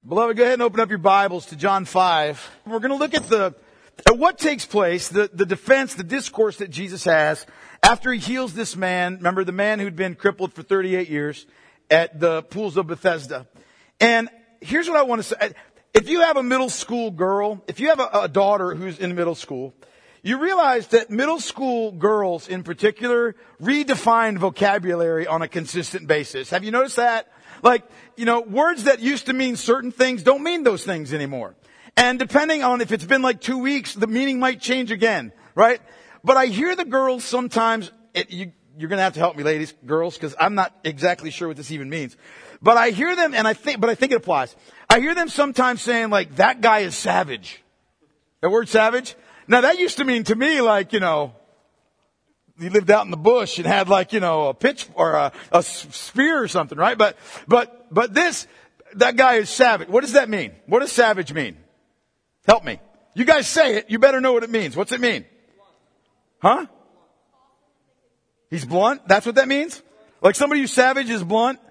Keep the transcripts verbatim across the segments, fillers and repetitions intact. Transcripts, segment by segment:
Beloved, go ahead and open up your Bibles to John five. We're going to look at the at what takes place, the, the defense, the discourse that Jesus has after he heals this man. Remember the man who'd been crippled for thirty-eight years at the pools of Bethesda. And here's what I want to say. If you have a middle school girl, if you have a, a daughter who's in middle school, you realize that middle school girls in particular redefine vocabulary on a consistent basis. Have you noticed that? Like, you know, words that used to mean certain things don't mean those things anymore. And depending on if it's been like two weeks, the meaning might change again, right? But I hear the girls sometimes, it, you, you're going to have to help me, ladies, girls, because I'm not exactly sure what this even means. But I hear them, and I think, but I think it applies. I hear them sometimes saying like, that guy is savage. That word savage? Now that used to mean to me like, you know, he lived out in the bush and had like, you know, a pitch or a, a spear or something, right? But, but, but this, that guy is savage. What does that mean? What does savage mean? Help me. You guys say it. You better know what it means. What's it mean? Huh? He's blunt? That's what that means? Like somebody who's savage is blunt?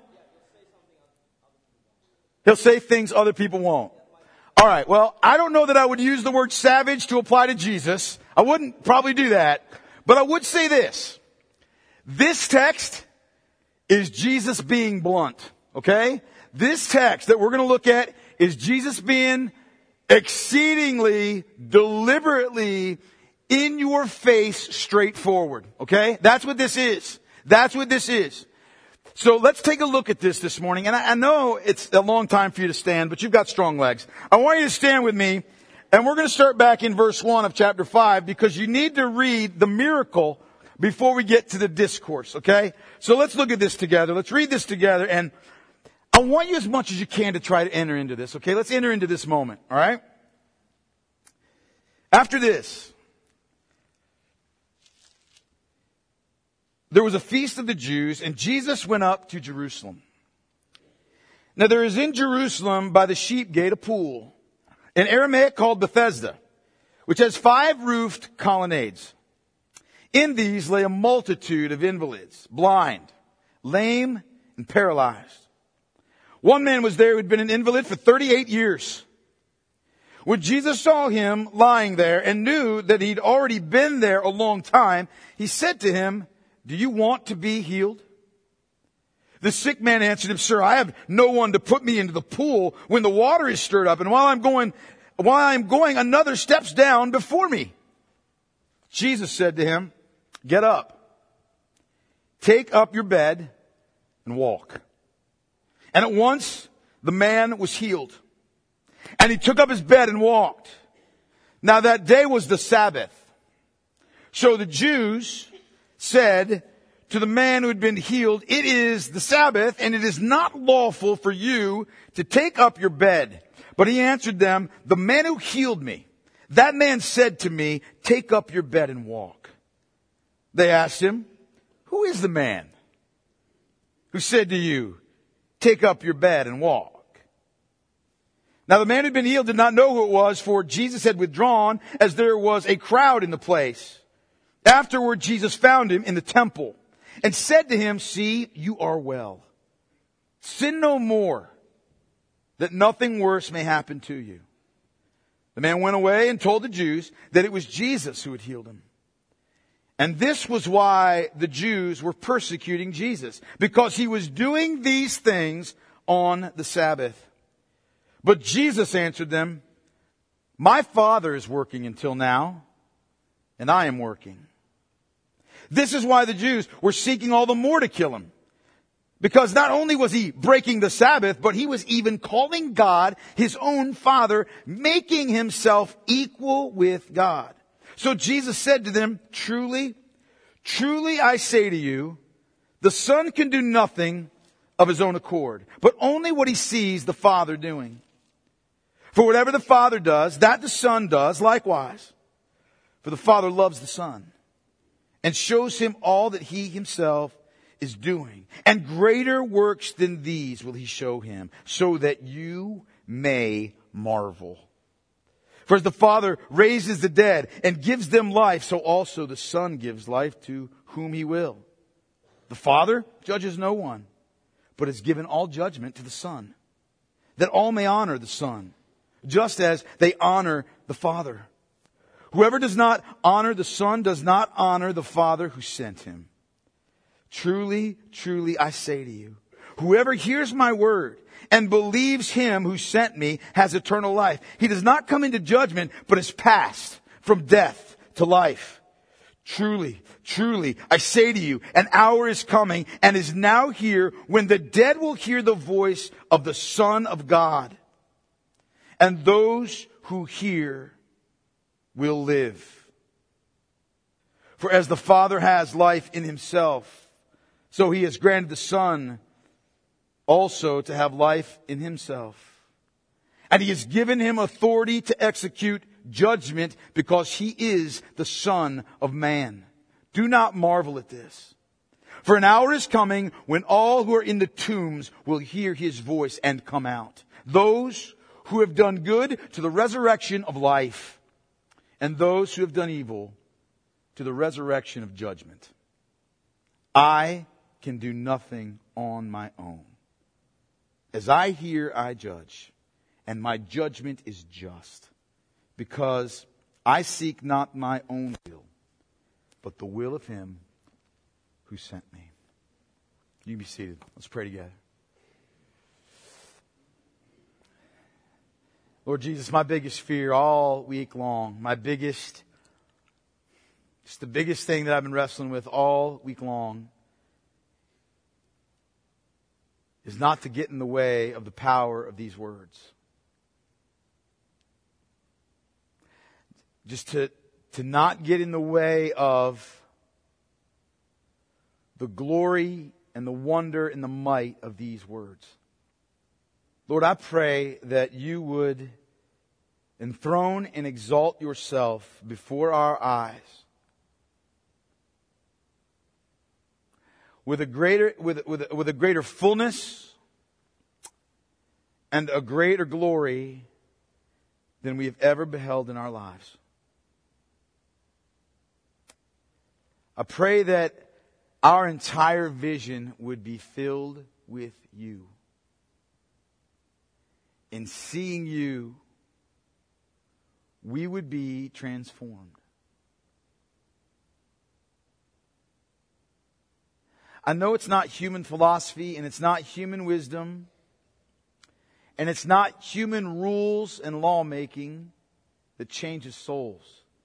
He'll say things other people won't. All right. Well, I don't know that I would use the word savage to apply to Jesus. I wouldn't probably do that. But I would say this. This text is Jesus being blunt. Okay? This text that we're going to look at is Jesus being exceedingly, deliberately, in your face, straightforward. Okay? That's what this is. That's what this is. So let's take a look at this this morning. And I, I know it's a long time for you to stand, but you've got strong legs. I want you to stand with me. And we're going to start back in verse one of chapter five because you need to read the miracle before we get to the discourse, okay? So let's look at this together. Let's read this together. And I want you as much as you can to try to enter into this, okay? Let's enter into this moment, all right? After this, there was a feast of the Jews, and Jesus went up to Jerusalem. Now there is in Jerusalem by the sheep gate a pool, in Aramaic called Bethesda, which has five roofed colonnades. In these lay a multitude of invalids, blind, lame, and paralyzed. One man was there who had been an invalid for thirty-eight years. When Jesus saw him lying there and knew that he'd already been there a long time, he said to him, "Do you want to be healed?" The sick man answered him, "Sir, I have no one to put me into the pool when the water is stirred up, and while I'm going, while I'm going, another steps down before me." Jesus said to him, "Get up, take up your bed, and walk." And at once the man was healed, and he took up his bed and walked. Now that day was the Sabbath. So the Jews said to the man who had been healed, "It is the Sabbath, and it is not lawful for you to take up your bed." But he answered them, "The man who healed me, that man said to me, 'Take up your bed and walk.'" They asked him, "Who is the man who said to you, 'Take up your bed and walk'?" Now the man who had been healed did not know who it was, for Jesus had withdrawn, as there was a crowd in the place. Afterward, Jesus found him in the temple and said to him, "See, you are well. Sin no more, that nothing worse may happen to you." The man went away and told the Jews that it was Jesus who had healed him. And this was why the Jews were persecuting Jesus, because he was doing these things on the Sabbath. But Jesus answered them, "My Father is working until now, and I am working." This is why the Jews were seeking all the more to kill him. Because not only was he breaking the Sabbath, but he was even calling God his own Father, making himself equal with God. So Jesus said to them, "Truly, truly I say to you, the Son can do nothing of his own accord, but only what he sees the Father doing. For whatever the Father does, that the Son does likewise. For the Father loves the Son and shows him all that he himself is doing. And greater works than these will he show him, so that you may marvel. For as the Father raises the dead and gives them life, so also the Son gives life to whom he will. The Father judges no one, but has given all judgment to the Son, that all may honor the Son, just as they honor the Father. Whoever does not honor the Son does not honor the Father who sent him. Truly, truly, I say to you, whoever hears my word and believes him who sent me has eternal life. He does not come into judgment, but is passed from death to life. Truly, truly, I say to you, an hour is coming and is now here when the dead will hear the voice of the Son of God. And those who hear will live. For as the Father has life in himself, so he has granted the Son also to have life in himself. And he has given him authority to execute judgment because he is the Son of Man. Do not marvel at this. For an hour is coming when all who are in the tombs will hear his voice and come out. Those who have done good to the resurrection of life, and those who have done evil to the resurrection of judgment. I can do nothing on my own. As I hear, I judge, and my judgment is just, because I seek not my own will, but the will of him who sent me. You can be seated. Let's pray together. Lord Jesus, my biggest fear all week long, my biggest, just the biggest thing that I've been wrestling with all week long is not to get in the way of the power of these words. Just to, to not get in the way of the glory and the wonder and the might of these words. Lord, I pray that you would enthrone and exalt yourself before our eyes with a greater, with, with, with a greater fullness and a greater glory than we have ever beheld in our lives. I pray that our entire vision would be filled with you. In seeing you, we would be transformed. I know it's not human philosophy, and it's not human wisdom, and it's not human rules and lawmaking that changes souls.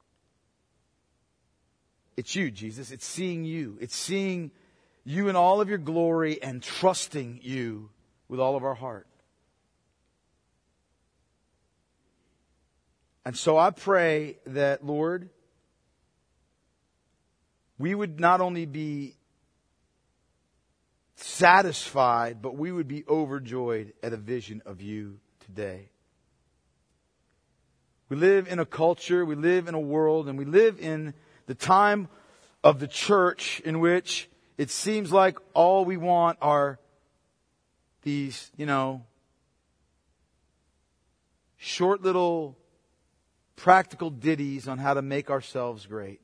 It's you, Jesus. It's seeing you. It's seeing you in all of your glory and trusting you with all of our heart. And so I pray that, Lord, we would not only be satisfied, but we would be overjoyed at a vision of you today. We live in a culture, we live in a world, and we live in the time of the church in which it seems like all we want are these, you know, short little practical ditties on how to make ourselves great.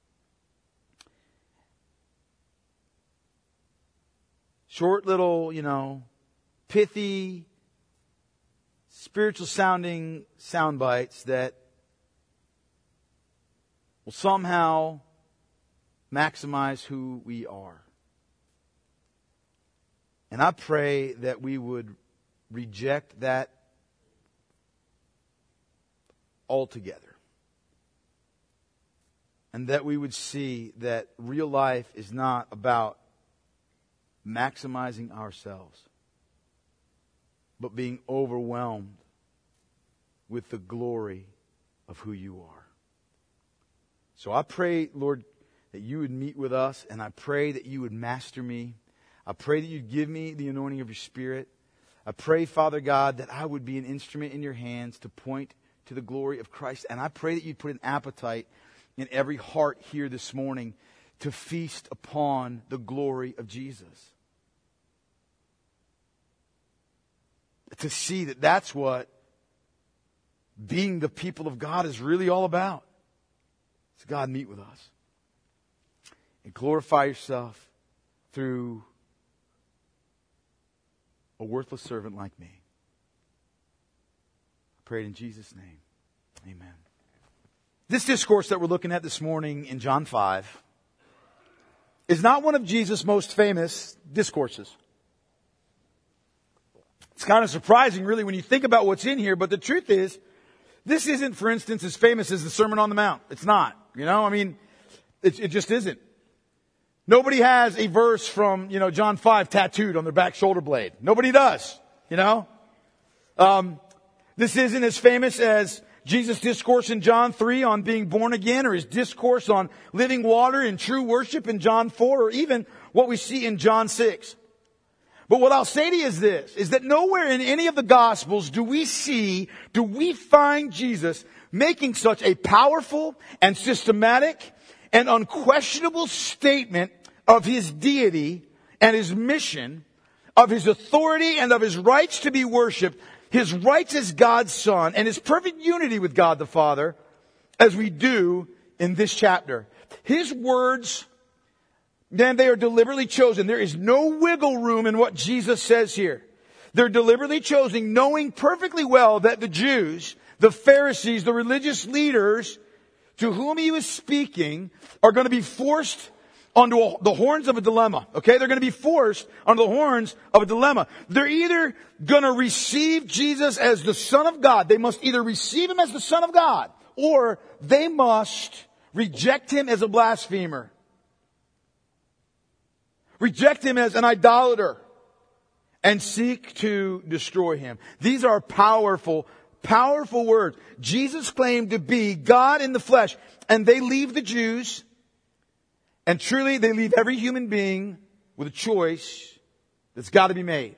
Short little, you know, pithy, spiritual sounding sound bites that will somehow maximize who we are. And I pray that we would reject that altogether. And that we would see that real life is not about maximizing ourselves, but being overwhelmed with the glory of who you are. So I pray, Lord, that you would meet with us, and I pray that you would master me. I pray that you'd give me the anointing of your Spirit. I pray, Father God, that I would be an instrument in your hands to point to the glory of Christ. And I pray that you'd put an appetite in every heart here this morning to feast upon the glory of Jesus. To see that that's what being the people of God is really all about. So God, meet with us. And glorify yourself through a worthless servant like me. Pray it in Jesus' name. Amen. This discourse that we're looking at this morning in John five is not one of Jesus' most famous discourses. It's kind of surprising, really, when you think about what's in here, but the truth is, this isn't, for instance, as famous as the Sermon on the Mount. It's not. You know, I mean, it, it just isn't. Nobody has a verse from, you know, John five tattooed on their back shoulder blade. Nobody does, you know. Um, this isn't as famous as Jesus' discourse in John three on being born again, or his discourse on living water and true worship in John four, or even what we see in John six. But what I'll say to you is this, is that nowhere in any of the Gospels do we see, do we find Jesus making such a powerful and systematic and unquestionable statement of his deity and his mission, of his authority and of his rights to be worshiped, his rights as God's Son, and his perfect unity with God the Father, as we do in this chapter. His words, then they are deliberately chosen. There is no wiggle room in what Jesus says here. They're deliberately chosen, knowing perfectly well that the Jews, the Pharisees, the religious leaders to whom he was speaking are going to be forced onto a, the horns of a dilemma. Okay? They're going to be forced onto the horns of a dilemma. They're either going to receive Jesus as the Son of God. They must either receive him as the Son of God, or they must reject him as a blasphemer. Reject him as an idolater and seek to destroy him. These are powerful, powerful words. Jesus claimed to be God in the flesh, and they leave the Jews, and truly they leave every human being with a choice that's got to be made.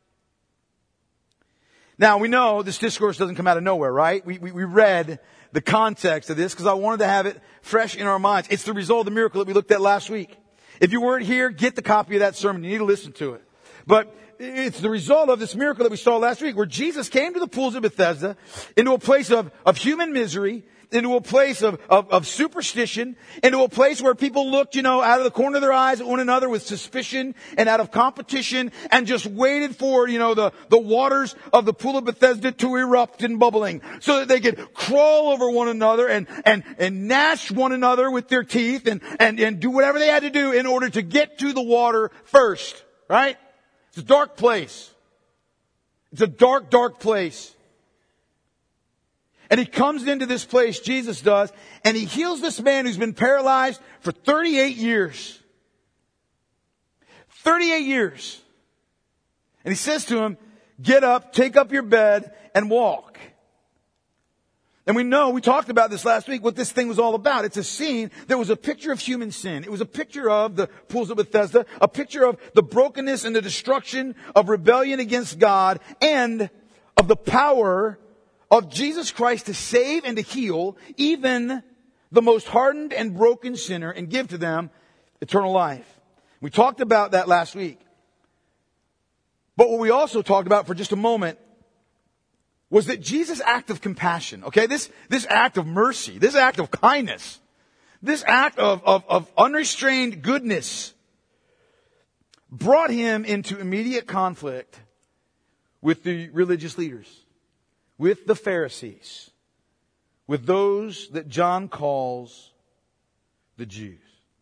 Now, we know this discourse doesn't come out of nowhere, right? We, we, we read the context of this because I wanted to have it fresh in our minds. It's the result of the miracle that we looked at last week. If you weren't here, get the copy of that sermon. You need to listen to it. But it's the result of this miracle that we saw last week, where Jesus came to the pools of Bethesda, into a place of, of human misery, into a place of, of, of superstition, into a place where people looked, you know, out of the corner of their eyes at one another with suspicion and out of competition, and just waited for, you know, the, the waters of the pool of Bethesda to erupt and bubbling, so that they could crawl over one another and, and, and gnash one another with their teeth and, and, and do whatever they had to do in order to get to the water first. Right? It's a dark place. It's a dark, dark place. And he comes into this place, Jesus does, and he heals this man who's been paralyzed for thirty-eight years. thirty-eight years. And he says to him, get up, take up your bed, and walk. And we know, we talked about this last week, what this thing was all about. It's a scene that was a picture of human sin. It was a picture of the pools of Bethesda, a picture of the brokenness and the destruction of rebellion against God, and of the power of Jesus Christ to save and to heal even the most hardened and broken sinner and give to them eternal life. We talked about that last week. But what we also talked about for just a moment was that Jesus' act of compassion, okay, this, this act of mercy, this act of kindness, this act of, of, of unrestrained goodness brought him into immediate conflict with the religious leaders, with the Pharisees, with those that John calls the Jews.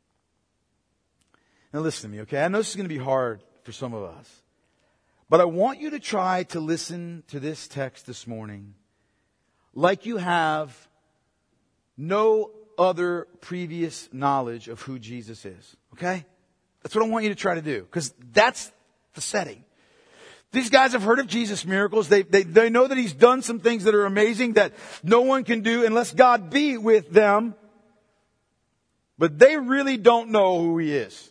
Now listen to me, okay? I know this is going to be hard for some of us. But I want you to try to listen to this text this morning like you have no other previous knowledge of who Jesus is. Okay? That's what I want you to try to do, because that's the setting. These guys have heard of Jesus' miracles. They, they, they know that he's done some things that are amazing that no one can do unless God be with them. But they really don't know who he is.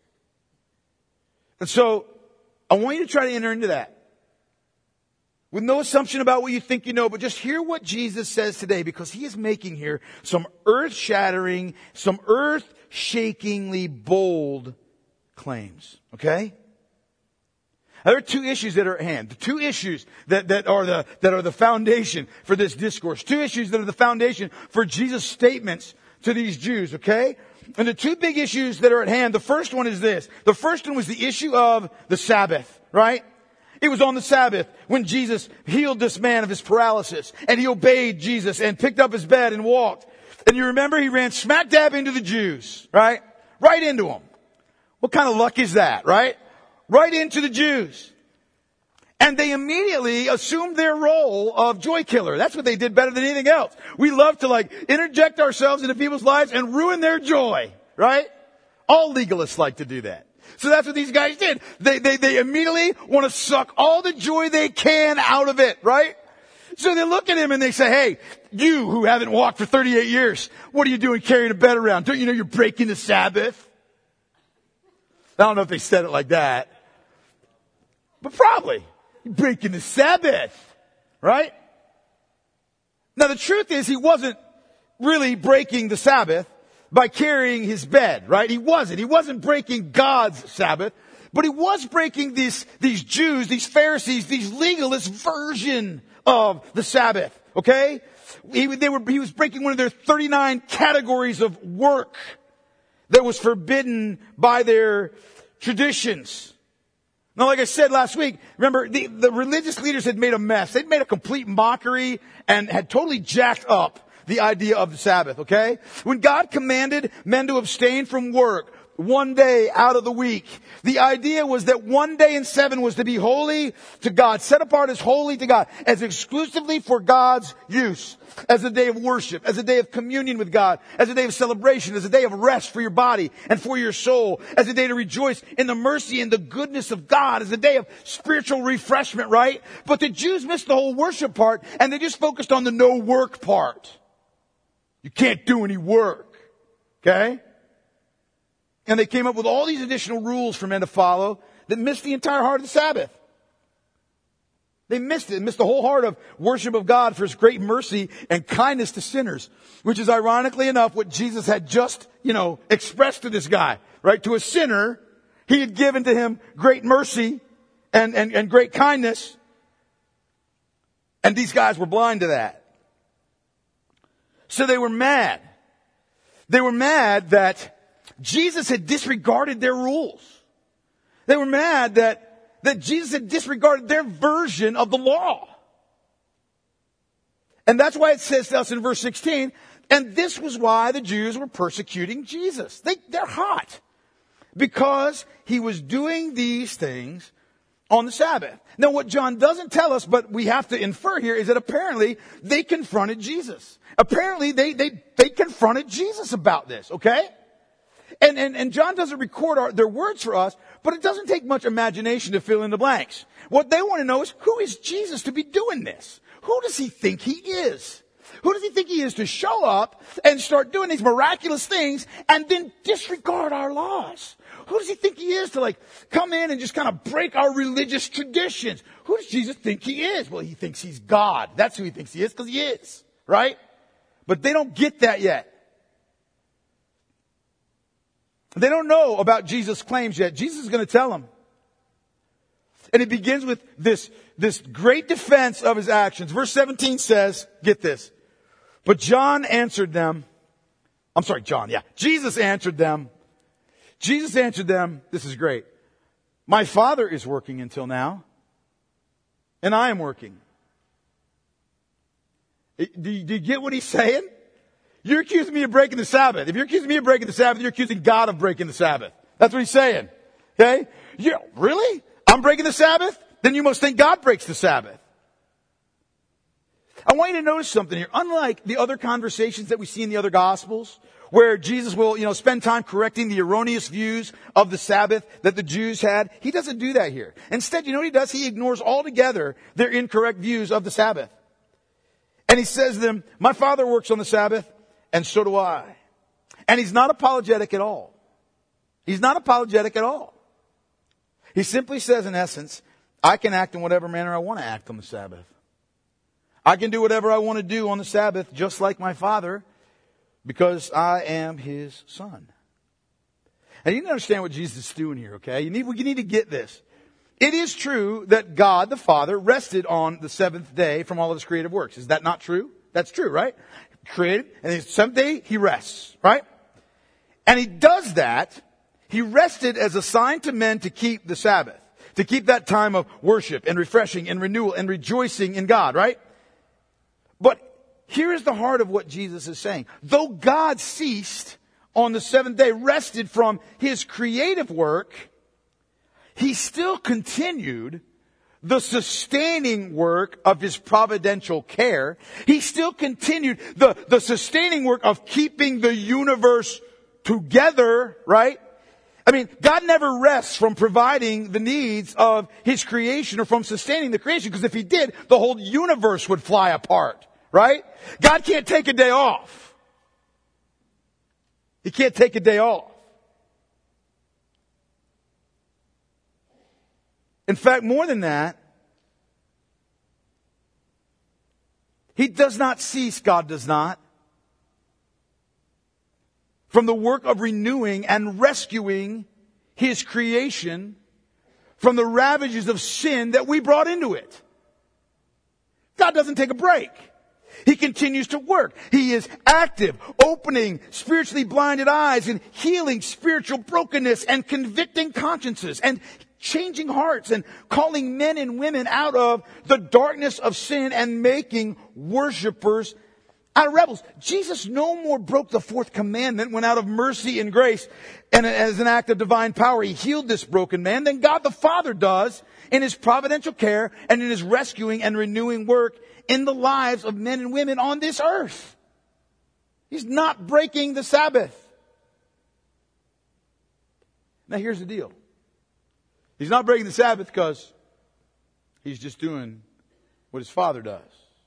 And so, I want you to try to enter into that. With no assumption about what you think you know, but just hear what Jesus says today, because he is making here some earth-shattering, some earth-shakingly bold claims. Okay? Now, there are two issues that are at hand. The two issues that, that are the, that are the foundation for this discourse. Two issues that are the foundation for Jesus' statements to these Jews. Okay? And the two big issues that are at hand, the first one is this. The first one was the issue of the Sabbath, right? It was on the Sabbath when Jesus healed this man of his paralysis, and he obeyed Jesus and picked up his bed and walked. And you remember he ran smack dab into the Jews, right? Right into them. What kind of luck is that, right? Right into the Jews. And they immediately assumed their role of joy killer. That's what they did better than anything else. We love to like interject ourselves into people's lives and ruin their joy, right? All legalists like to do that. So that's what these guys did. They, they, they immediately want to suck all the joy they can out of it, right? So they look at him and they say, hey, you who haven't walked for thirty-eight years, what are you doing carrying a bed around? Don't you know you're breaking the Sabbath? I don't know if they said it like that, but probably. You're breaking the Sabbath, right? Now the truth is he wasn't really breaking the Sabbath by carrying his bed, right? He wasn't. He wasn't breaking God's Sabbath, but he was breaking these, these Jews, these Pharisees, these legalists' version of the Sabbath, okay? He, they were, he was breaking one of their thirty-nine categories of work that was forbidden by their traditions. Now, like I said last week, remember, the, the religious leaders had made a mess. They'd made a complete mockery and had totally jacked up the idea of the Sabbath, okay? When God commanded men to abstain from work one day out of the week, the idea was that one day in seven was to be holy to God, set apart as holy to God, as exclusively for God's use, as a day of worship, as a day of communion with God, as a day of celebration, as a day of rest for your body and for your soul, as a day to rejoice in the mercy and the goodness of God, as a day of spiritual refreshment, right? But the Jews missed the whole worship part and they just focused on the no work part. You can't do any work. Okay? And they came up with all these additional rules for men to follow that missed the entire heart of the Sabbath. They missed it. Missed the whole heart of worship of God for His great mercy and kindness to sinners. Which is ironically enough what Jesus had just, you know, expressed to this guy. Right? To a sinner, He had given to him great mercy and, and, and great kindness. And these guys were blind to that. So they were mad. They were mad that Jesus had disregarded their rules. They were mad that, that Jesus had disregarded their version of the law. And that's why it says to us in verse sixteen, and this was why the Jews were persecuting Jesus. They, they're hot. Because He was doing these things on the Sabbath. Now what John doesn't tell us, but we have to infer here, is that apparently they confronted Jesus. Apparently they, they, they confronted Jesus about this, okay? And, and, and John doesn't record our, their words for us, but it doesn't take much imagination to fill in the blanks. What they want to know is, who is Jesus to be doing this? Who does He think He is? Who does He think He is to show up and start doing these miraculous things and then disregard our laws? Who does He think He is to like come in and just kind of break our religious traditions? Who does Jesus think He is? Well, He thinks He's God. That's who He thinks He is, because He is, right? But they don't get that yet. They don't know about Jesus' claims yet. Jesus is going to tell them. And it begins with this, this great defense of His actions. Verse seventeen says, get this. But John answered them. I'm sorry, John, yeah. Jesus answered them. Jesus answered them. This is great. My Father is working until now, and I am working. Do you, do you get what He's saying? You're accusing me of breaking the Sabbath. If you're accusing me of breaking the Sabbath, you're accusing God of breaking the Sabbath. That's what He's saying. Okay? Yeah, really? I'm breaking the Sabbath? Then you must think God breaks the Sabbath. I want you to notice something here. Unlike the other conversations that we see in the other Gospels, where Jesus will, you know, spend time correcting the erroneous views of the Sabbath that the Jews had, He doesn't do that here. Instead, you know what He does? He ignores altogether their incorrect views of the Sabbath. And He says to them, my Father works on the Sabbath, and so do I. And He's not apologetic at all. He's not apologetic at all. He simply says, in essence, I can act in whatever manner I want to act on the Sabbath. I can do whatever I want to do on the Sabbath, just like my Father, because I am His Son. And you need to understand what Jesus is doing here, okay? You need, you need to get this. It is true that God, the Father, rested on the seventh day from all of His creative works. Is that not true? That's true, right? Created, and the seventh day, He rests, right? And He does that. He rested as a sign to men to keep the Sabbath. to keep that time of worship and refreshing and renewal and rejoicing in God, right? But here is the heart of what Jesus is saying. Though God ceased on the seventh day, rested from his creative work, he still continued the sustaining work of his providential care. He still continued the, the sustaining work of keeping the universe together, right? I mean, God never rests from providing the needs of his creation or from sustaining the creation, because if he did, the whole universe would fly apart, right? God can't take a day off. He can't take a day off. In fact, more than that, he does not cease, God does not, from the work of renewing and rescuing his creation from the ravages of sin that we brought into it. God doesn't take a break. He continues to work. He is active, opening spiritually blinded eyes and healing spiritual brokenness and convicting consciences and changing hearts and calling men and women out of the darkness of sin and making worshipers out of rebels. Jesus no more broke the fourth commandment when out of mercy and grace and as an act of divine power he healed this broken man than God the Father does in his providential care and in his rescuing and renewing work in the lives of men and women on this earth. He's not breaking the Sabbath. Now here's the deal. He's not breaking the Sabbath because he's just doing what his Father does.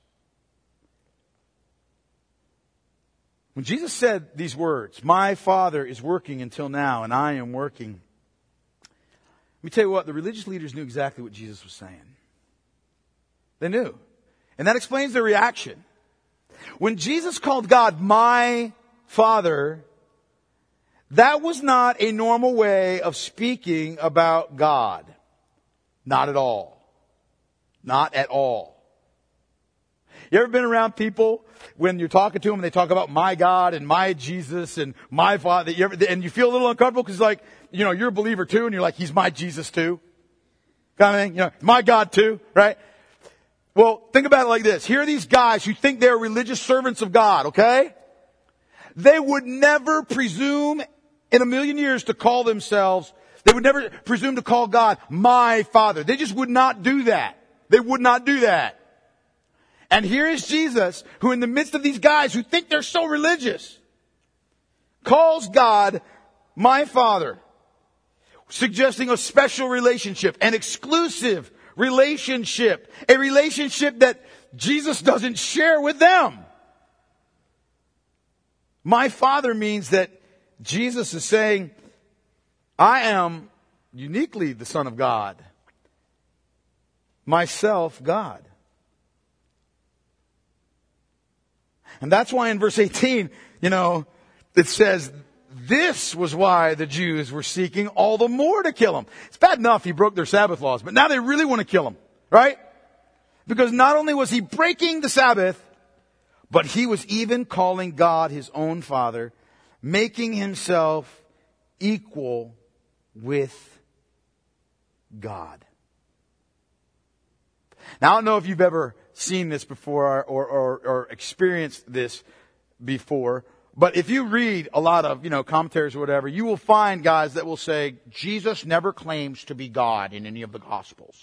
When Jesus said these words, my Father is working until now and I am working. Let me tell you what, the religious leaders knew exactly what Jesus was saying. They knew. And that explains their reaction. When Jesus called God my Father, that was not a normal way of speaking about God. Not at all. Not at all. You ever been around people when you're talking to them and they talk about my God and my Jesus and my Father, you ever, and you feel a little uncomfortable because like, you know, you're a believer too and you're like, he's my Jesus too. Kind of thing, you know, my God too, right? Well, think about it like this. Here are these guys who think they're religious servants of God, okay? They would never presume in a million years to call themselves, they would never presume to call God my Father. They just would not do that. They would not do that. And here is Jesus, who in the midst of these guys who think they're so religious, calls God my Father, suggesting a special relationship, an exclusive relationship, a relationship that Jesus doesn't share with them. My Father means that Jesus is saying, I am uniquely the Son of God. Myself, God. And that's why in verse eighteen, you know, it says, this was why the Jews were seeking all the more to kill him. It's bad enough he broke their Sabbath laws, but now they really want to kill him, right? Because not only was he breaking the Sabbath, but he was even calling God his own Father, making himself equal with God. Now, I don't know if you've ever seen this before or, or, or experienced this before, but if you read a lot of, you know, commentaries or whatever, you will find guys that will say, Jesus never claims to be God in any of the Gospels.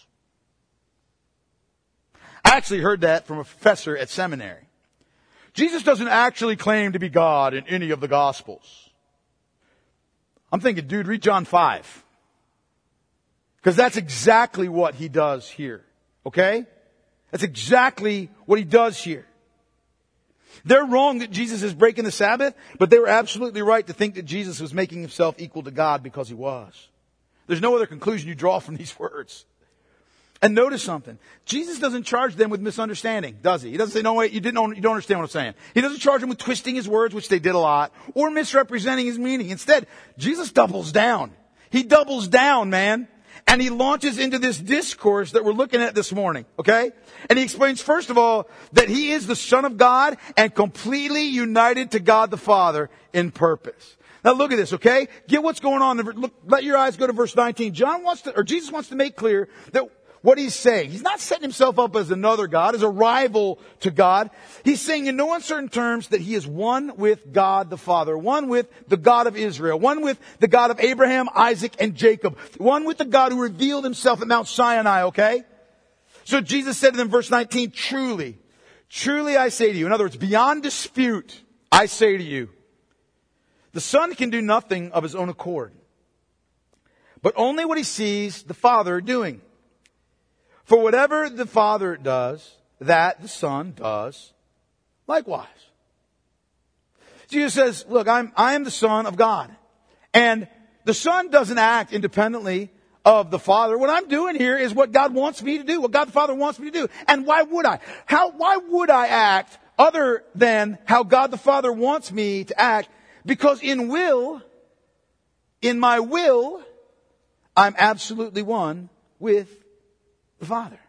I actually heard that from a professor at seminary. Jesus doesn't actually claim to be God in any of the Gospels. I'm thinking, dude, read John five. Because that's exactly what he does here. Okay? That's exactly what he does here. They're wrong that Jesus is breaking the Sabbath, but they were absolutely right to think that Jesus was making himself equal to God because he was. There's no other conclusion you draw from these words. And notice something. Jesus doesn't charge them with misunderstanding, does he? He doesn't say, no, wait, you didn't, you don't understand what I'm saying. He doesn't charge them with twisting his words, which they did a lot, or misrepresenting his meaning. Instead, Jesus doubles down. He doubles down, man. And he launches into this discourse that we're looking at this morning, okay? And he explains, first of all, that he is the Son of God and completely united to God the Father in purpose. Now look at this, okay? Get what's going on. Look, let your eyes go to verse nineteen. John wants to, or Jesus wants to make clear that what he's saying, he's not setting himself up as another God, as a rival to God. He's saying in no uncertain terms that he is one with God the Father, one with the God of Israel, one with the God of Abraham, Isaac, and Jacob, one with the God who revealed himself at Mount Sinai, okay? So Jesus said to them, verse nineteen, truly, truly I say to you, in other words, beyond dispute, I say to you, the Son can do nothing of his own accord, but only what he sees the Father doing. For whatever the Father does, that the Son does likewise. Jesus says, look, I'm, I am the Son of God. And the Son doesn't act independently of the Father. What I'm doing here is what God wants me to do, what God the Father wants me to do. And why would I? How, why would I act other than how God the Father wants me to act? Because in will, in my will, I'm absolutely one with the Father.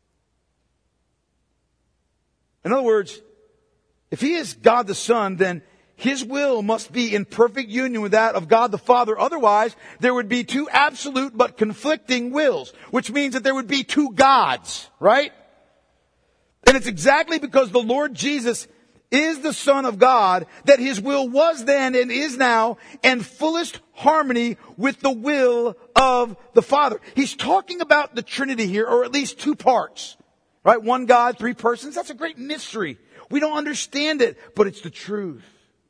In other words, if he is God the Son, then his will must be in perfect union with that of God the Father. Otherwise, there would be two absolute but conflicting wills, which means that there would be two gods, right? And it's exactly because the Lord Jesus is the Son of God that his will was then and is now in fullest harmony with the will of the Father. He's talking about the Trinity here, or at least two parts, right? One God, three persons. That's a great mystery. We don't understand it, but it's the truth.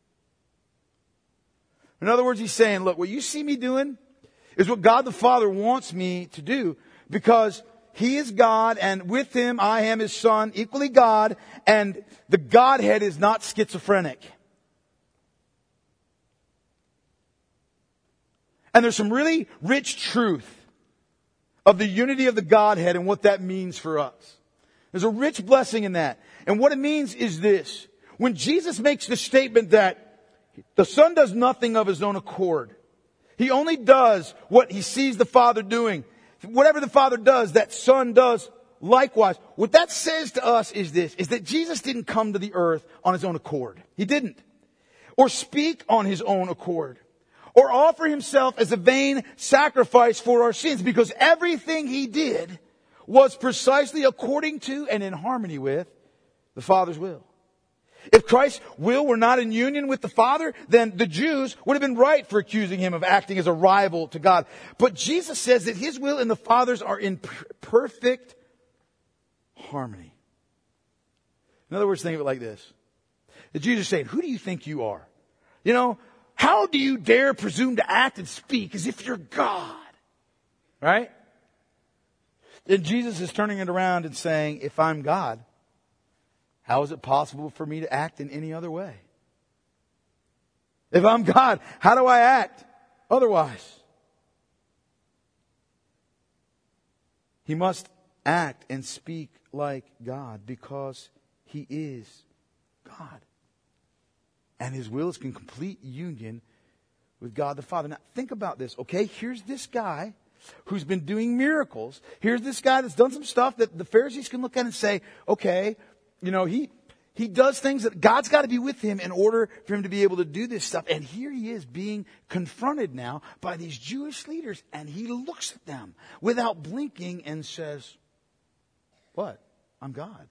In other words, he's saying, look, what you see me doing is what God the Father wants me to do, because he is God, and with him I am his Son, equally God, and the Godhead is not schizophrenic. And there's some really rich truth of the unity of the Godhead and what that means for us. There's a rich blessing in that. And what it means is this. When Jesus makes the statement that the Son does nothing of his own accord, he only does what he sees the Father doing. Whatever the Father does, that Son does likewise. What that says to us is this, is that Jesus didn't come to the earth on his own accord. He didn't. Or speak on his own accord. Or offer himself as a vain sacrifice for our sins. Because everything he did was precisely according to and in harmony with the Father's will. If Christ's will were not in union with the Father, then the Jews would have been right for accusing him of acting as a rival to God. But Jesus says that his will and the Father's are in per- perfect harmony. In other words, think of it like this. That Jesus is saying, who do you think you are? You know, how do you dare presume to act and speak as if you're God? Right? Then Jesus is turning it around and saying, if I'm God, how is it possible for me to act in any other way? If I'm God, how do I act otherwise? He must act and speak like God because he is God. And his will is in complete union with God the Father. Now think about this, okay? Here's this guy who's been doing miracles. Here's this guy that's done some stuff that the Pharisees can look at and say, okay, you know, he he does things that God's got to be with him in order for him to be able to do this stuff. And here he is being confronted now by these Jewish leaders. And he looks at them without blinking and says, what? I'm God.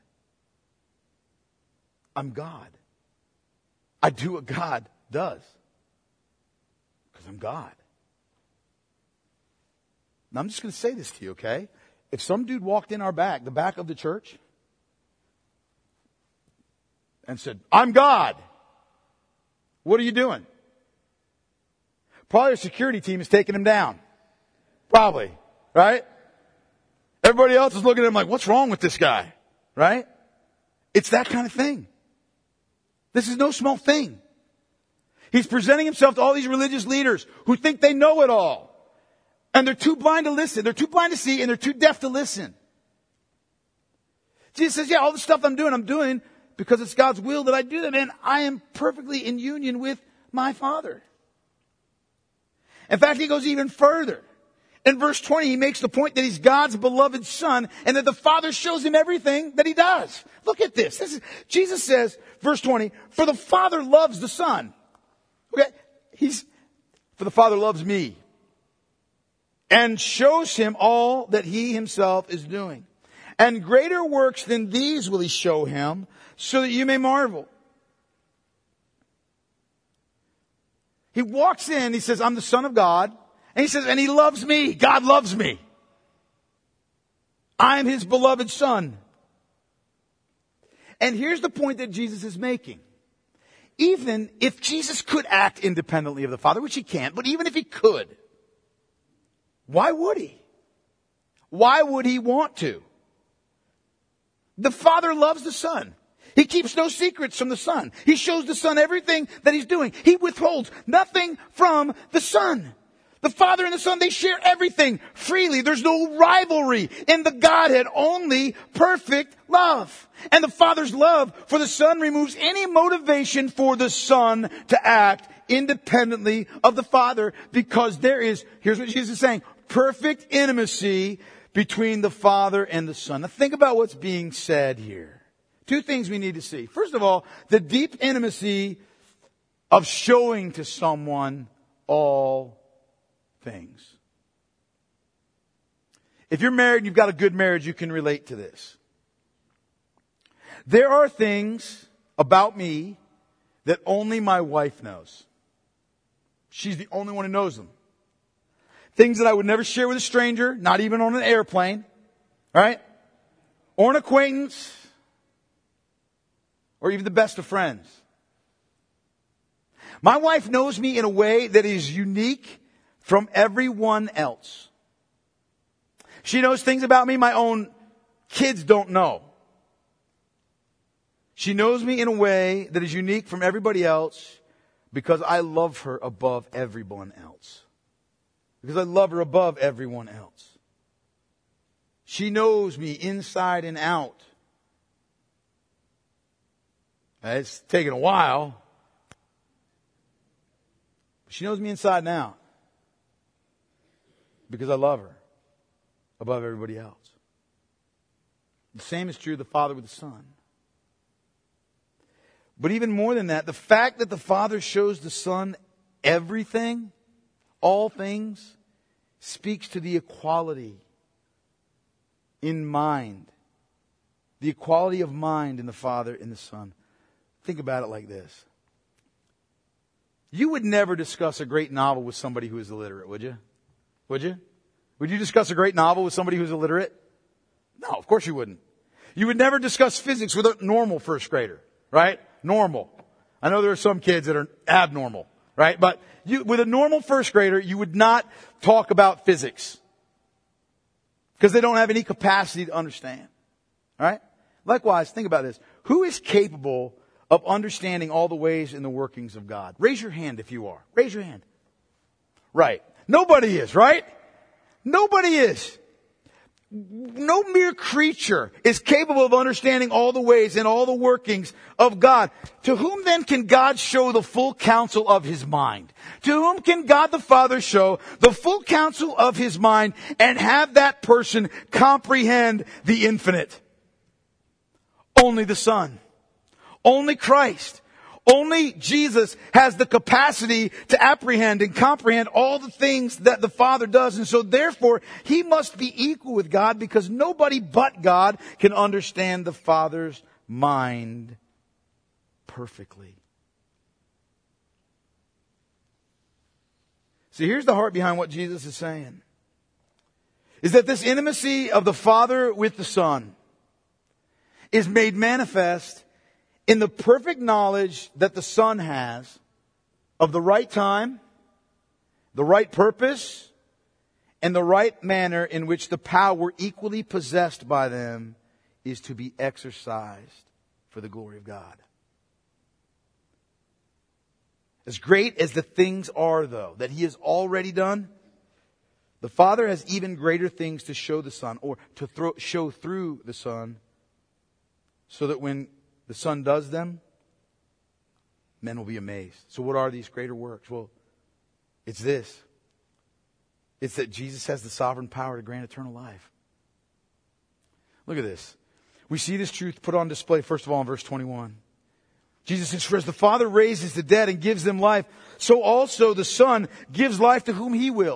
I'm God. I do what God does. Because I'm God. Now I'm just going to say this to you, okay? If some dude walked in our back, the back of the church, and said, I'm God. What are you doing? Probably our security team is taking him down. Probably. Right? Everybody else is looking at him like, what's wrong with this guy? Right? It's that kind of thing. This is no small thing. He's presenting himself to all these religious leaders who think they know it all. And they're too blind to listen. They're too blind to see and they're too deaf to listen. Jesus says, yeah, all the stuff I'm doing, I'm doing because it's God's will that I do them. And I am perfectly in union with my Father. In fact, he goes even further. In verse twenty, he makes the point that he's God's beloved Son and that the Father shows him everything that he does. Look at this. This is, Jesus says, verse twenty, for the Father loves the Son. Okay? He's, For the Father loves me and shows him all that he himself is doing. And greater works than these will he show him, so that you may marvel. He walks in, he says, I'm the Son of God. And he says, and he loves me. God loves me. I am his beloved Son. And here's the point that Jesus is making. Even if Jesus could act independently of the Father, which he can't, but even if he could, why would he? Why would he want to? The Father loves the Son. He keeps no secrets from the Son. He shows the Son everything that he's doing. He withholds nothing from the Son. The Father and the Son, they share everything freely. There's no rivalry in the Godhead, only perfect love. And the Father's love for the Son removes any motivation for the Son to act independently of the Father, because there is, here's what Jesus is saying, perfect intimacy between the Father and the Son. Now think about what's being said here. Two things we need to see. First of all, the deep intimacy of showing to someone all things. If you're married and you've got a good marriage, you can relate to this. There are things about me that only my wife knows. She's the only one who knows them. Things that I would never share with a stranger, not even on an airplane, right? Or an acquaintance, or even the best of friends. My wife knows me in a way that is unique from everyone else. She knows things about me my own kids don't know. She knows me in a way that is unique from everybody else because I love her above everyone else. Because I love her above everyone else. She knows me inside and out. It's taken a while. She knows me inside and out. Because I love her above everybody else. The same is true of the Father with the Son. But even more than that, the fact that the Father shows the Son everything, all things, speaks to the equality in mind. The equality of mind in the Father and the Son. Think about it like this. You would never discuss a great novel with somebody who is illiterate, would you? Would you? Would you discuss a great novel with somebody who's illiterate? No, of course you wouldn't. You would never discuss physics with a normal first grader, right? Normal. I know there are some kids that are abnormal, right? But you, with a normal first grader, you would not talk about physics. Because they don't have any capacity to understand. All right? Likewise, think about this. Who is capable of understanding all the ways and the workings of God? Raise your hand if you are. Raise your hand. Right. Nobody is, right? Nobody is. No mere creature is capable of understanding all the ways and all the workings of God. To whom then can God show the full counsel of His mind? To whom can God the Father show the full counsel of His mind and have that person comprehend the infinite? Only the Son. Only Christ. Only Jesus has the capacity to apprehend and comprehend all the things that the Father does. And so therefore, He must be equal with God, because nobody but God can understand the Father's mind perfectly. See, here's the heart behind what Jesus is saying. Is that this intimacy of the Father with the Son is made manifest in the perfect knowledge that the Son has of the right time, the right purpose, and the right manner in which the power equally possessed by them is to be exercised for the glory of God. As great as the things are, though, that He has already done, the Father has even greater things to show the Son, or to throw, show through the Son, so that when the Son does them, men will be amazed. So what are these greater works? Well, it's this. It's that Jesus has the sovereign power to grant eternal life. Look at this. We see this truth put on display, first of all, in verse twenty-one. Jesus says, for as the Father raises the dead and gives them life, so also the Son gives life to whom He will.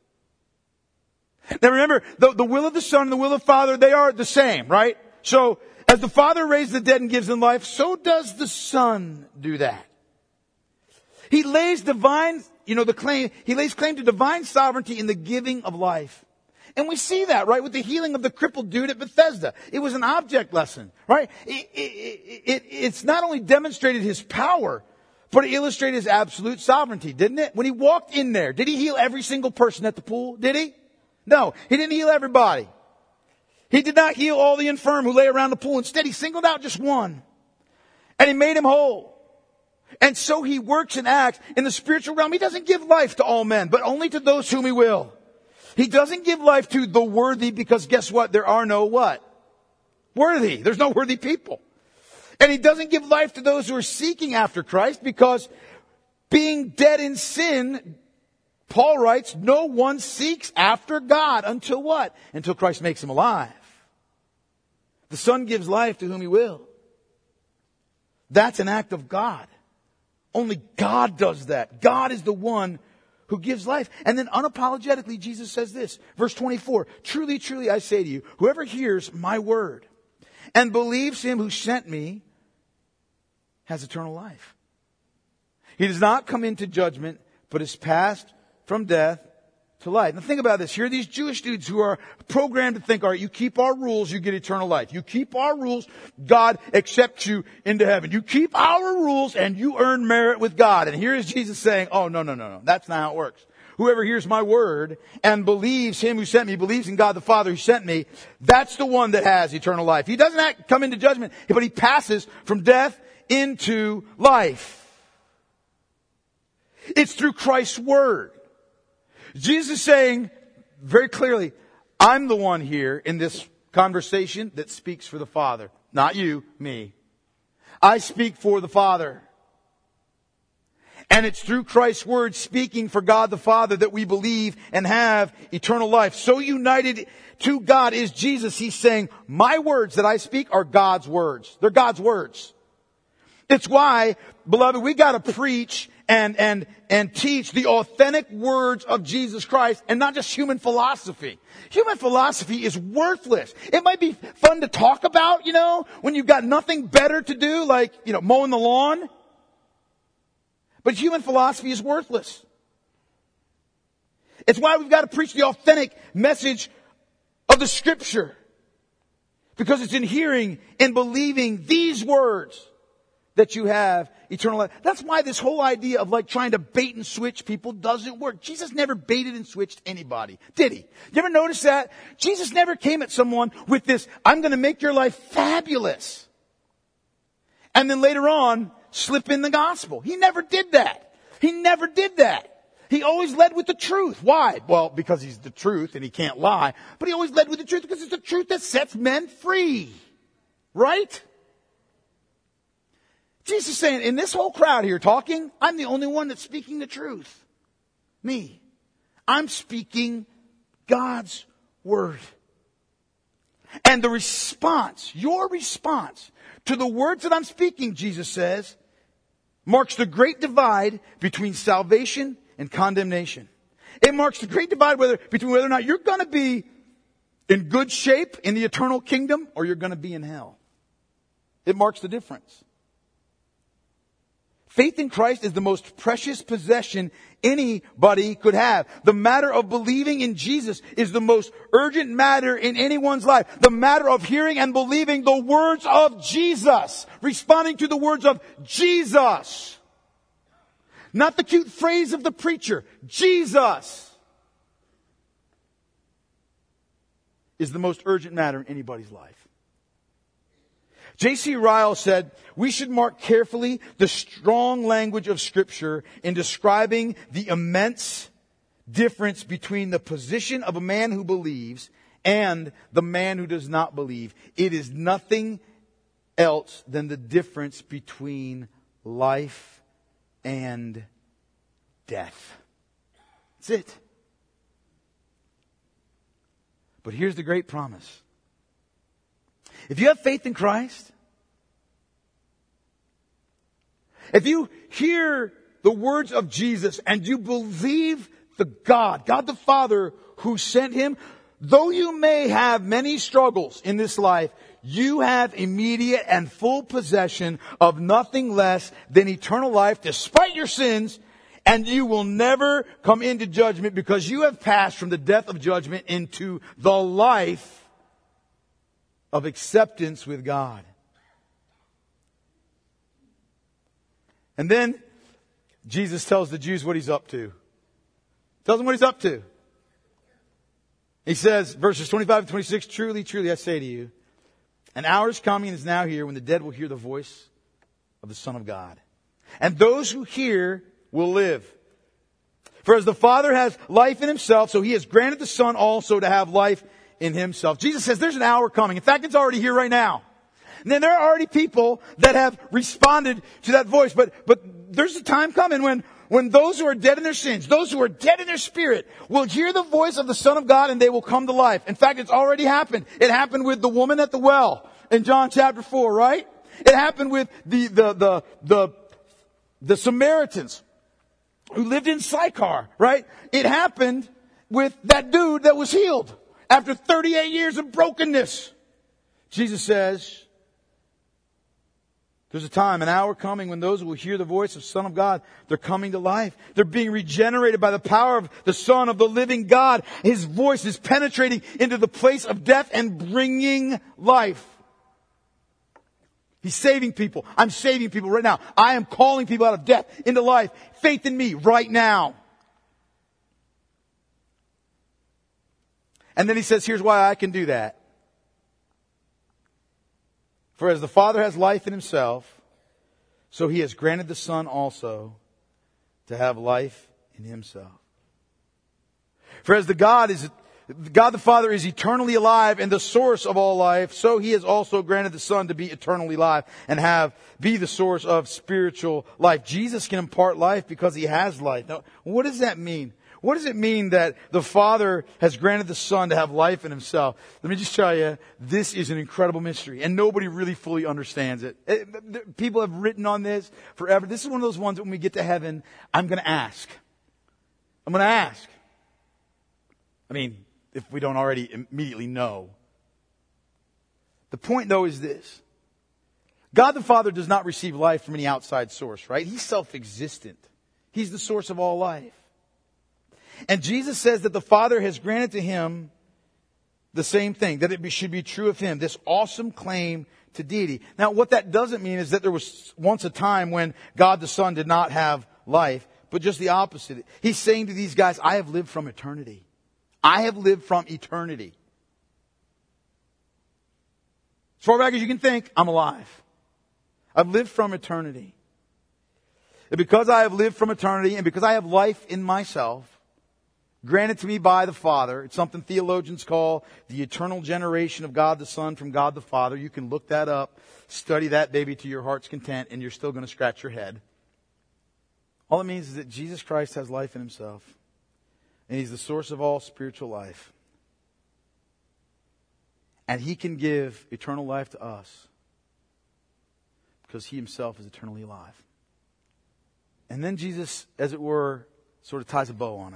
Now remember, the, the will of the Son and the will of the Father, they are the same, right? So, as the Father raises the dead and gives them life, so does the Son do that. He lays divine, you know, the claim, He lays claim to divine sovereignty in the giving of life. And we see that, right, with the healing of the crippled dude at Bethesda. It was an object lesson, right? It, it, it, it's not only demonstrated His power, but it illustrated His absolute sovereignty, didn't it? When He walked in there, did He heal every single person at the pool? Did He? No, He didn't heal everybody. He did not heal all the infirm who lay around the pool. Instead, He singled out just one. And He made him whole. And so He works and acts in the spiritual realm. He doesn't give life to all men, but only to those whom He will. He doesn't give life to the worthy because guess what? There are no what? Worthy. There's no worthy people. And He doesn't give life to those who are seeking after Christ because being dead in sin, Paul writes, no one seeks after God until what? Until Christ makes him alive. The Son gives life to whom He will. That's an act of God. Only God does that. God is the one who gives life. And then unapologetically, Jesus says this, verse twenty-four, truly, truly, I say to you, whoever hears my word and believes Him who sent me has eternal life. He does not come into judgment, but is passed from death to life. Now think about this. Here are these Jewish dudes who are programmed to think, all right, you keep our rules, you get eternal life. You keep our rules, God accepts you into heaven. You keep our rules and you earn merit with God. And here is Jesus saying, oh, no, no, no, no. That's not how it works. Whoever hears my word and believes Him who sent me, believes in God the Father who sent me, that's the one that has eternal life. He doesn't act, come into judgment, but he passes from death into life. It's through Christ's word. Jesus is saying very clearly, I'm the one here in this conversation that speaks for the Father. Not you, me. I speak for the Father. And it's through Christ's word speaking for God the Father that we believe and have eternal life. So united to God is Jesus. He's saying, my words that I speak are God's words. They're God's words. It's why, beloved, we gotta preach and, and, and teach the authentic words of Jesus Christ and not just human philosophy. Human philosophy is worthless. It might be fun to talk about, you know, when you've got nothing better to do, like, you know, mowing the lawn. But human philosophy is worthless. It's why we've got to preach the authentic message of the Scripture. Because it's in hearing and believing these words that you have eternal life. That's why this whole idea of like trying to bait and switch people doesn't work. Jesus never baited and switched anybody. Did He? You ever notice that? Jesus never came at someone with this, I'm going to make your life fabulous. And then later on, slip in the gospel. He never did that. He never did that. He always led with the truth. Why? Well, because He's the truth and He can't lie. But He always led with the truth because it's the truth that sets men free. Right? Jesus is saying, in this whole crowd here talking, I'm the only one that's speaking the truth. Me. I'm speaking God's word. And the response, your response to the words that I'm speaking, Jesus says, marks the great divide between salvation and condemnation. It marks the great divide whether, between whether or not you're going to be in good shape in the eternal kingdom or you're going to be in hell. It marks the difference. Faith in Christ is the most precious possession anybody could have. The matter of believing in Jesus is the most urgent matter in anyone's life. The matter of hearing and believing the words of Jesus. Responding to the words of Jesus. Not the cute phrase of the preacher. Jesus is the most urgent matter in anybody's life. J C Ryle said, we should mark carefully the strong language of Scripture in describing the immense difference between the position of a man who believes and the man who does not believe. It is nothing else than the difference between life and death. That's it. But here's the great promise. If you have faith in Christ, If you hear the words of Jesus and you believe the God, God the Father who sent Him, though you may have many struggles in this life, you have immediate and full possession of nothing less than eternal life despite your sins, and you will never come into judgment because you have passed from the death of judgment into the life of acceptance with God. And then Jesus tells the Jews what He's up to. Tells them what He's up to. He says, verses twenty-five and twenty-six, truly, truly, I say to you, an hour is coming and is now here when the dead will hear the voice of the Son of God. And those who hear will live. For as the Father has life in Himself, so He has granted the Son also to have life in Himself. Jesus says there's an hour coming. In fact, it's already here right now. And then there are already people that have responded to that voice. But, but there's a time coming when, when those who are dead in their sins, those who are dead in their spirit, will hear the voice of the Son of God and they will come to life. In fact, it's already happened. It happened with the woman at the well in John chapter four, right? It happened with the, the, the, the, the Samaritans who lived in Sychar, right? It happened with that dude that was healed after thirty-eight years of brokenness. Jesus says, there's a time, an hour coming when those who will hear the voice of the Son of God, they're coming to life. They're being regenerated by the power of the Son of the living God. His voice is penetrating into the place of death and bringing life. He's saving people. I'm saving people right now. I am calling people out of death into life. Faith in me right now. And then He says, here's why I can do that. For as the Father has life in Himself, so He has granted the Son also to have life in Himself. For as the God is, God the Father is eternally alive and the source of all life, so He has also granted the Son to be eternally alive and have, be the source of spiritual life. Jesus can impart life because He has life. Now, what does that mean? What does it mean that the Father has granted the Son to have life in Himself? Let me just tell you, this is an incredible mystery, and nobody really fully understands it. it people have written on this forever. This is one of those ones that when we get to heaven, I'm going to ask. I'm going to ask. I mean, if we don't already immediately know. The point, though, is this. God the Father does not receive life from any outside source, right? He's self-existent. He's the source of all life. And Jesus says that the Father has granted to Him the same thing, that it be, should be true of Him, this awesome claim to deity. Now, what that doesn't mean is that there was once a time when God the Son did not have life, but just the opposite. He's saying to these guys, I have lived from eternity. I have lived from eternity. As far back as you can think, I'm alive. I've lived from eternity. And because I have lived from eternity and because I have life in myself, granted to me by the Father. It's something theologians call the eternal generation of God the Son from God the Father. You can look that up, study that baby to your heart's content, and you're still going to scratch your head. All it means is that Jesus Christ has life in Himself, and He's the source of all spiritual life. And He can give eternal life to us because He Himself is eternally alive. And then Jesus, as it were, sort of ties a bow on it.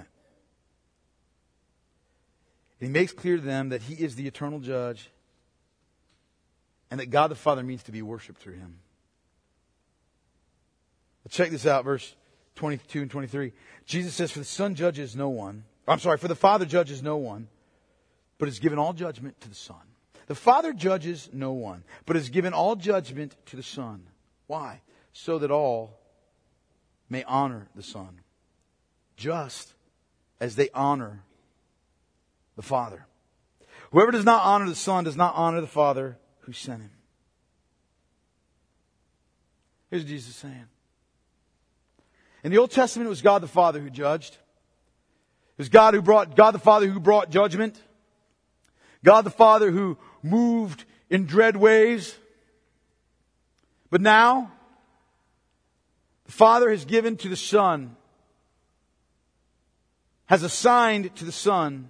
And He makes clear to them that He is the eternal judge and that God the Father means to be worshipped through Him. But check this out, verse twenty-two and twenty-three. Jesus says, for the Son judges no one. I'm sorry, for the Father judges no one, but has given all judgment to the Son. The Father judges no one, but has given all judgment to the Son. Why? So that all may honor the Son, just as they honor the Father. Whoever does not honor the Son does not honor the Father who sent Him. Here's what Jesus saying. In the Old Testament, it was God the Father who judged. It was God who brought, God the Father who brought judgment. God the Father who moved in dread ways. But now, the Father has given to the Son, has assigned to the Son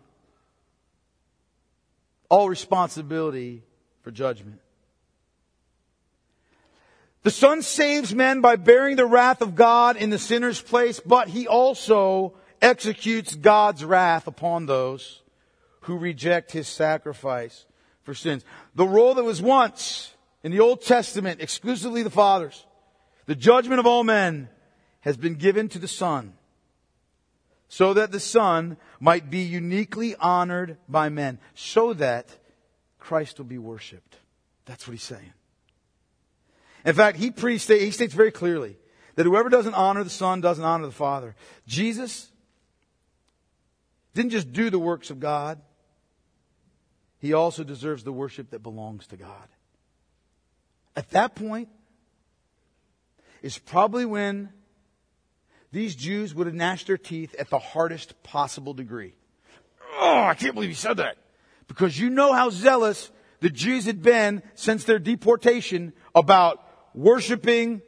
all responsibility for judgment. The Son saves men by bearing the wrath of God in the sinner's place, but He also executes God's wrath upon those who reject His sacrifice for sins. The role that was once in the Old Testament exclusively the Father's, the judgment of all men, has been given to the Son, so that the Son might be uniquely honored by men, so that Christ will be worshipped. That's what He's saying. In fact, he, pre- he states very clearly that whoever doesn't honor the Son doesn't honor the Father. Jesus didn't just do the works of God. He also deserves the worship that belongs to God. At that point is probably when these Jews would have gnashed their teeth at the hardest possible degree. Oh, I can't believe he said that. Because you know how zealous the Jews had been since their deportation about worshiping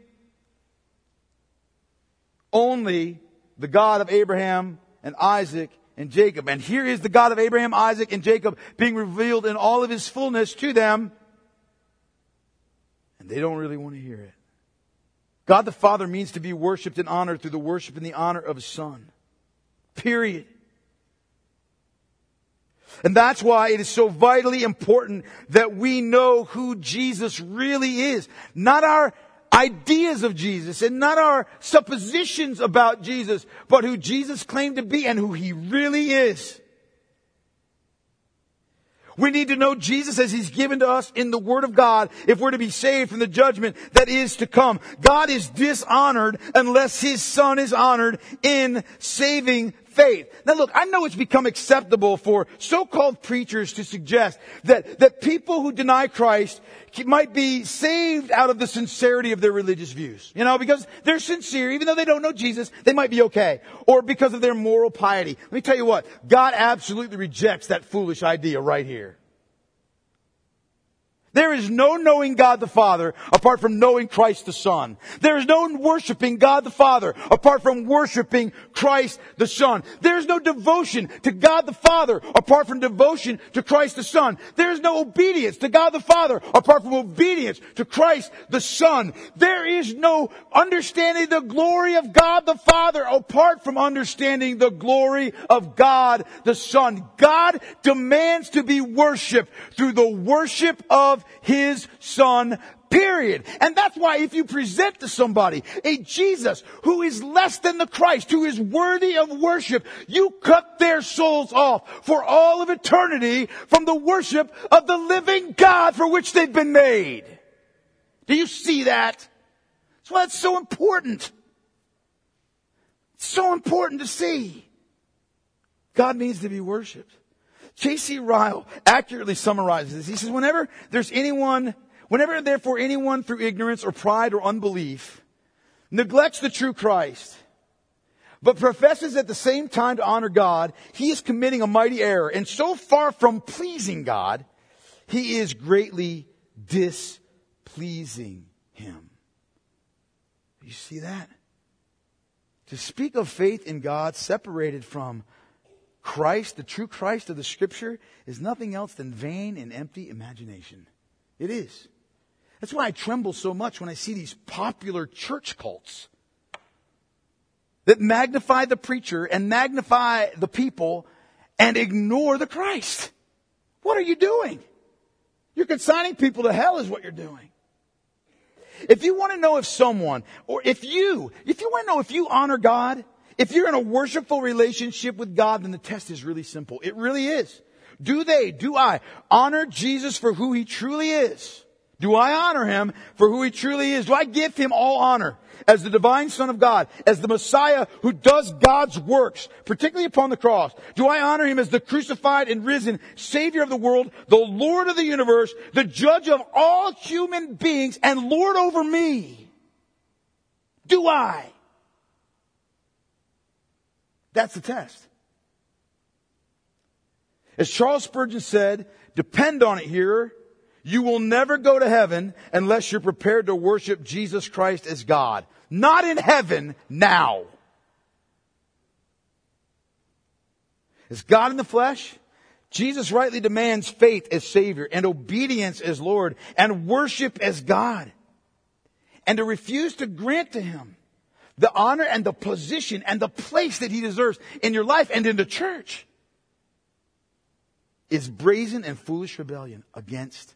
only the God of Abraham and Isaac and Jacob. And here is the God of Abraham, Isaac, and Jacob being revealed in all of His fullness to them. And they don't really want to hear it. God the Father means to be worshipped and honored through the worship and the honor of His Son. Period. And that's why it is so vitally important that we know who Jesus really is. Not our ideas of Jesus and not our suppositions about Jesus, but who Jesus claimed to be and who He really is. We need to know Jesus as He's given to us in the Word of God if we're to be saved from the judgment that is to come. God is dishonored unless His Son is honored in saving faith. Now look, I know it's become acceptable for so-called preachers to suggest that, that people who deny Christ might be saved out of the sincerity of their religious views. You know, because they're sincere, even though they don't know Jesus, they might be okay. Or because of their moral piety. Let me tell you what, God absolutely rejects that foolish idea right here. There is no knowing God the Father apart from knowing Christ the Son. There is no worshiping God the Father apart from worshiping Christ the Son. There is no devotion to God the Father apart from devotion to Christ the Son. There is no obedience to God the Father apart from obedience to Christ the Son. There is no understanding the glory of God the Father apart from understanding the glory of God the Son. God demands to be worshiped through the worship of His Son, period. And that's why if you present to somebody a Jesus who is less than the Christ, who is worthy of worship, you cut their souls off for all of eternity from the worship of the living God for which they've been made. Do you see that? That's why it's so important. It's so important to see. God needs to be worshiped. J C Ryle accurately summarizes this. He says, whenever there's anyone, whenever therefore anyone through ignorance or pride or unbelief neglects the true Christ, but professes at the same time to honor God, he is committing a mighty error. And so far from pleasing God, he is greatly displeasing Him. You see that? To speak of faith in God separated from Christ, the true Christ of the Scripture, is nothing else than vain and empty imagination. It is. That's why I tremble so much when I see these popular church cults that magnify the preacher and magnify the people and ignore the Christ. What are you doing? You're consigning people to hell is what you're doing. If you want to know if someone, or if you, if you want to know if you honor God, if you're in a worshipful relationship with God, then the test is really simple. It really is. Do they, do I honor Jesus for who He truly is? Do I honor Him for who He truly is? Do I give Him all honor as the divine Son of God, as the Messiah who does God's works, particularly upon the cross? Do I honor Him as the crucified and risen Savior of the world, the Lord of the universe, the judge of all human beings, and Lord over me? Do I? That's the test. As Charles Spurgeon said, depend on it, hearer. You will never go to heaven unless you're prepared to worship Jesus Christ as God. Not in heaven, now. As God in the flesh, Jesus rightly demands faith as Savior and obedience as Lord and worship as God. and to refuse to grant to him the honor and the position and the place that he deserves in your life and in the church is brazen and foolish rebellion against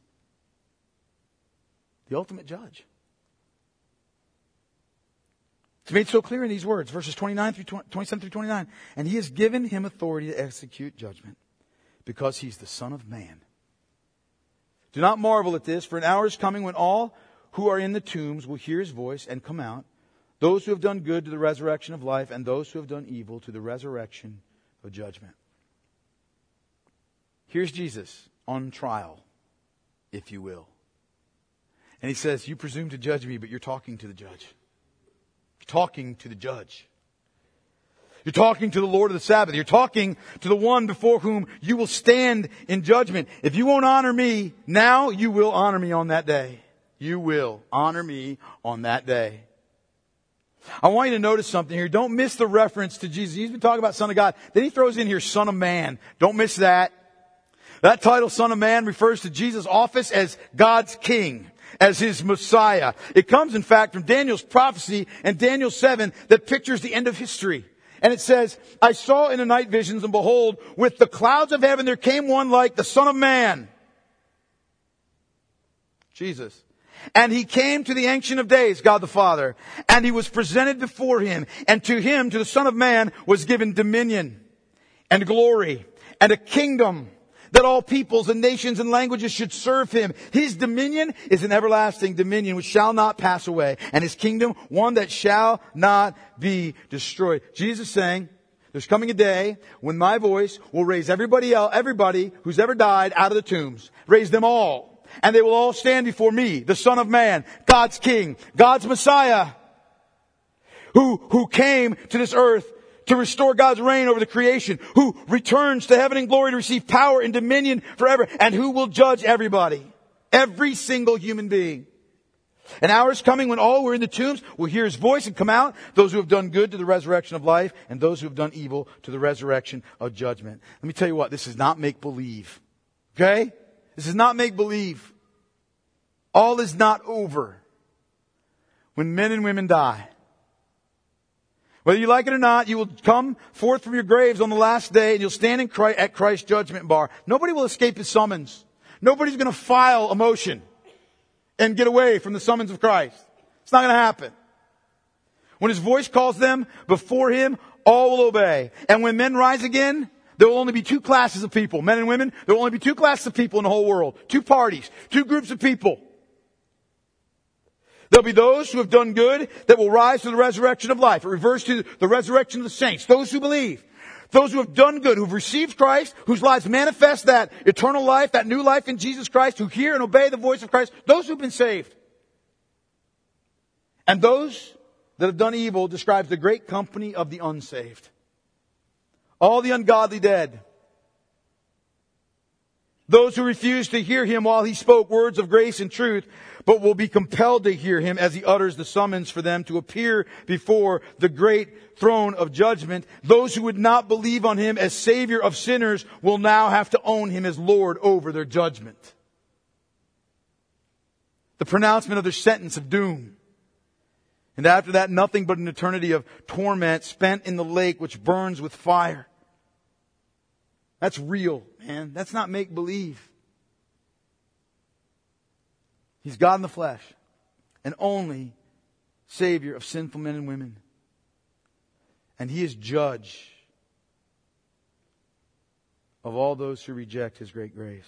the ultimate judge. It's made so clear in these words, verses twenty-nine through twenty-seven through twenty-nine. And he has given him authority to execute judgment because he's the Son of Man. Do not marvel at this, for an hour is coming when all who are in the tombs will hear his voice and come out. Those who have done good to the resurrection of life, and those who have done evil to the resurrection of judgment. Here's Jesus on trial, if you will. And he says, you presume to judge me, but you're talking to the judge. You're talking to the judge. You're talking to the Lord of the Sabbath. You're talking to the one before whom you will stand in judgment. If you won't honor me now, you will honor me on that day. You will honor me on that day. I want you to notice something here. Don't miss the reference to Jesus. He's been talking about Son of God. Then he throws in here Son of Man. Don't miss that. That title, Son of Man, refers to Jesus' office as God's King, as his Messiah. It comes, in fact, from Daniel's prophecy in Daniel seven that pictures the end of history. And it says, I saw in the night visions, and behold, with the clouds of heaven there came one like the Son of Man. Jesus. And he came to the Ancient of Days, God the Father, and he was presented before him. And to him, to the Son of Man, was given dominion and glory and a kingdom that all peoples and nations and languages should serve him. His dominion is an everlasting dominion which shall not pass away, and his kingdom one that shall not be destroyed. Jesus saying, there's coming a day when my voice will raise everybody else, everybody who's ever died out of the tombs, raise them all. And they will all stand before me, the Son of Man, God's King, God's Messiah, who, who came to this earth to restore God's reign over the creation, who returns to heaven and glory to receive power and dominion forever, and who will judge everybody, every single human being. An hour is coming when all who are in the tombs will hear his voice and come out, those who have done good to the resurrection of life, and those who have done evil to the resurrection of judgment. Let me tell you what, this is not make-believe. Okay? This is not make-believe. All is not over when men and women die. Whether you like it or not, you will come forth from your graves on the last day and you'll stand in Christ, at Christ's judgment bar. Nobody will escape his summons. Nobody's going to file a motion and get away from the summons of Christ. It's not going to happen. When his voice calls them before him, all will obey. And when men rise again, there will only be two classes of people, men and women. There will only be two classes of people in the whole world. Two parties, two groups of people. There'll be those who have done good that will rise to the resurrection of life. It refers to the resurrection of the saints. Those who believe. Those who have done good, who've received Christ, whose lives manifest that eternal life, that new life in Jesus Christ, who hear and obey the voice of Christ. Those who've been saved. And those that have done evil describes the great company of the unsaved. All the ungodly dead. Those who refused to hear him while he spoke words of grace and truth, but will be compelled to hear him as he utters the summons for them to appear before the great throne of judgment. Those who would not believe on him as Savior of sinners will now have to own him as Lord over their judgment. The pronouncement of their sentence of doom. And after that, nothing but an eternity of torment spent in the lake which burns with fire. That's real, man. That's not make-believe. He's God in the flesh, and only Savior of sinful men and women. And he is judge of all those who reject his great grace.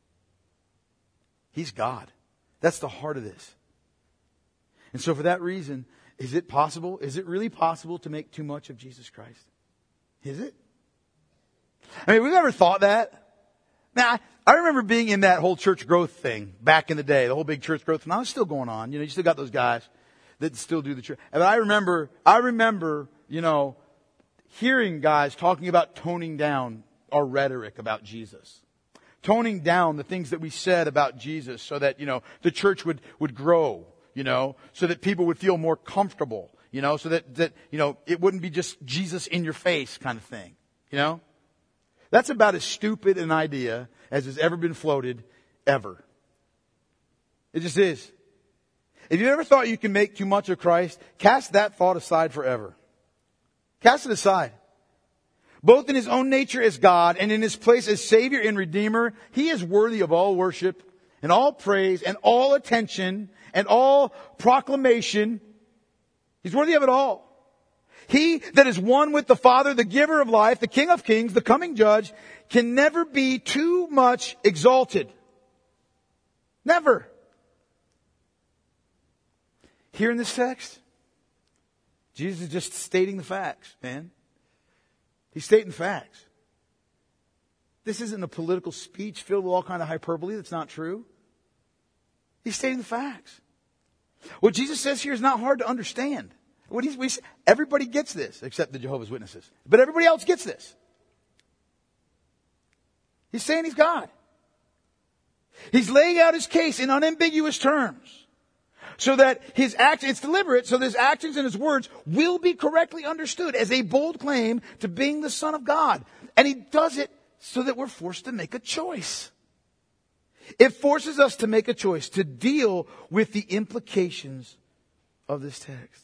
He's God. That's the heart of this. And so for that reason, is it possible? Is it really possible to make too much of Jesus Christ? Is it? I mean, we've ever thought that? Now, I remember being in that whole church growth thing back in the day, the whole big church growth, and I was still going on. You know, you still got those guys that still do the church. And I remember, I remember, you know, hearing guys talking about toning down our rhetoric about Jesus. Toning down the things that we said about Jesus so that, you know, the church would, would grow, you know, so that people would feel more comfortable, you know, so that, that, you know, it wouldn't be just Jesus in your face kind of thing, you know. That's about as stupid an idea as has ever been floated, ever. It just is. If you've ever thought you can make too much of Christ, cast that thought aside forever. Cast it aside. Both in His own nature as God and in His place as Savior and Redeemer, He is worthy of all worship and all praise and all attention and all proclamation. He's worthy of it all. He that is one with the Father, the giver of life, the King of kings, the coming judge, can never be too much exalted. Never. Here in this text, Jesus is just stating the facts, man. He's stating facts. This isn't a political speech filled with all kind of hyperbole that's not true. He's stating the facts. What Jesus says here is not hard to understand. What he's, we, everybody gets this, except the Jehovah's Witnesses. But everybody else gets this. He's saying He's God. He's laying out His case in unambiguous terms. So that His actions, it's deliberate, so that His actions and His words will be correctly understood as a bold claim to being the Son of God. And He does it so that we're forced to make a choice. It forces us to make a choice, to deal with the implications of this text.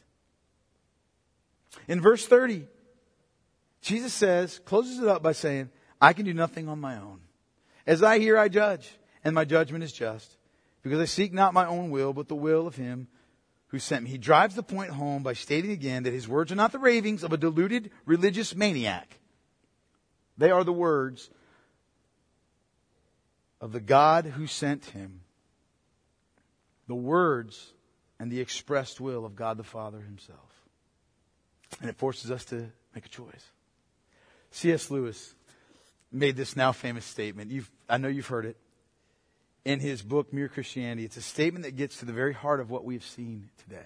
In verse thirty, Jesus says, closes it up by saying, I can do nothing on my own. As I hear, I judge, and my judgment is just, because I seek not my own will, but the will of Him who sent me. He drives the point home by stating again that His words are not the ravings of a deluded religious maniac. They are the words of the God who sent Him. The words and the expressed will of God the Father Himself. And it forces us to make a choice. C S Lewis made this now famous statement. You've, I know you've heard it. In his book, Mere Christianity, it's a statement that gets to the very heart of what we've seen today.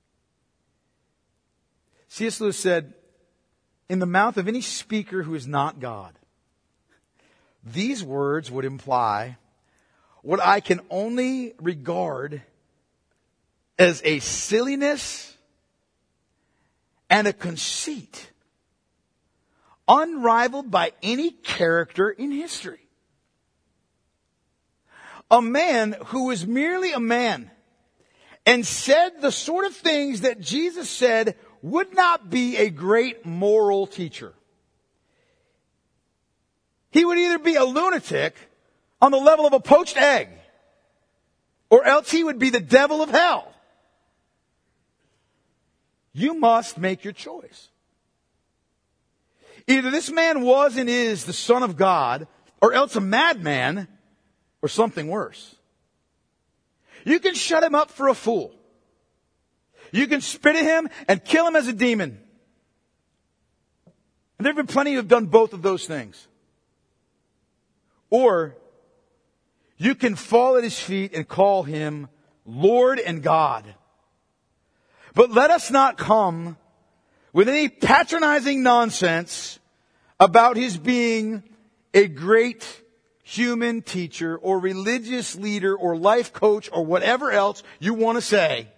C S Lewis said, in the mouth of any speaker who is not God, these words would imply what I can only regard as a silliness and a conceit unrivaled by any character in history. A man who was merely a man and said the sort of things that Jesus said would not be a great moral teacher. He would either be a lunatic on the level of a poached egg, or else he would be the devil of hell. You must make your choice. Either this man was and is the Son of God, or else a madman, or something worse. You can shut him up for a fool. You can spit at him and kill him as a demon. And there have been plenty who have done both of those things. Or you can fall at His feet and call Him Lord and God. But let us not come with any patronizing nonsense about His being a great human teacher or religious leader or life coach or whatever else you want to say.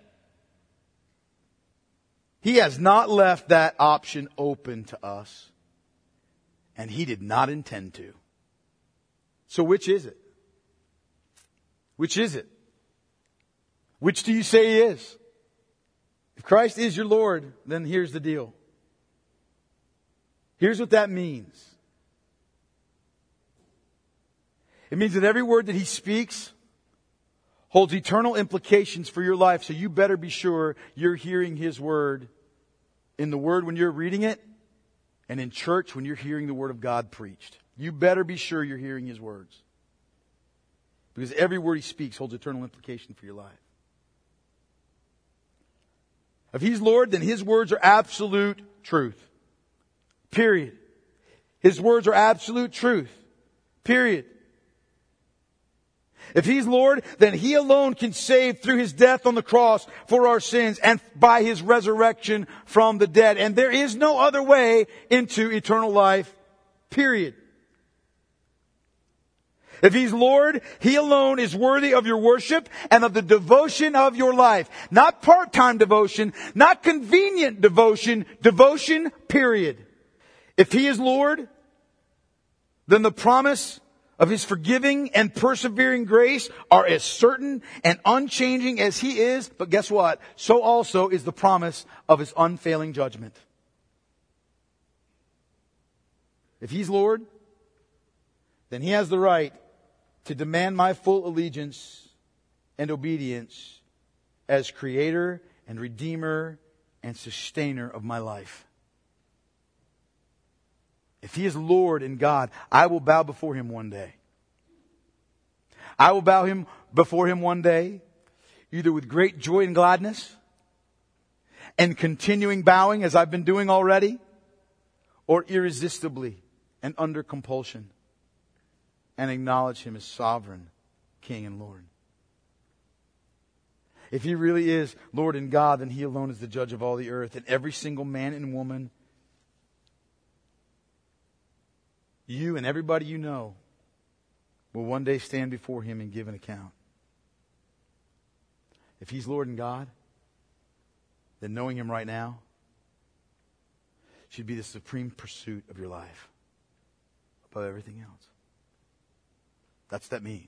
He has not left that option open to us. And He did not intend to. So which is it? Which is it? Which do you say He is? If Christ is your Lord, then here's the deal. Here's what that means. It means that every word that He speaks holds eternal implications for your life. So you better be sure you're hearing His word in the Word when you're reading it, and in church when you're hearing the Word of God preached. You better be sure you're hearing His words. Because every word He speaks holds eternal implication for your life. If He's Lord, then His words are absolute truth. Period. His words are absolute truth. Period. If He's Lord, then He alone can save through His death on the cross for our sins and by His resurrection from the dead. And there is no other way into eternal life. Period. If He's Lord, He alone is worthy of your worship and of the devotion of your life. Not part-time devotion, not convenient devotion, devotion, period. If He is Lord, then the promise of His forgiving and persevering grace are as certain and unchanging as He is. But guess what? So also is the promise of His unfailing judgment. If He's Lord, then He has the right to demand my full allegiance and obedience as Creator and Redeemer and Sustainer of my life. If He is Lord and God, I will bow before Him one day. I will bow him before Him one day, either with great joy and gladness, and continuing bowing as I've been doing already, or irresistibly and under compulsion, and acknowledge Him as sovereign King and Lord. If He really is Lord and God, then He alone is the judge of all the earth, and every single man and woman, you and everybody you know, will one day stand before Him and give an account. If He's Lord and God, then knowing Him right now should be the supreme pursuit of your life above everything else. That's what that means.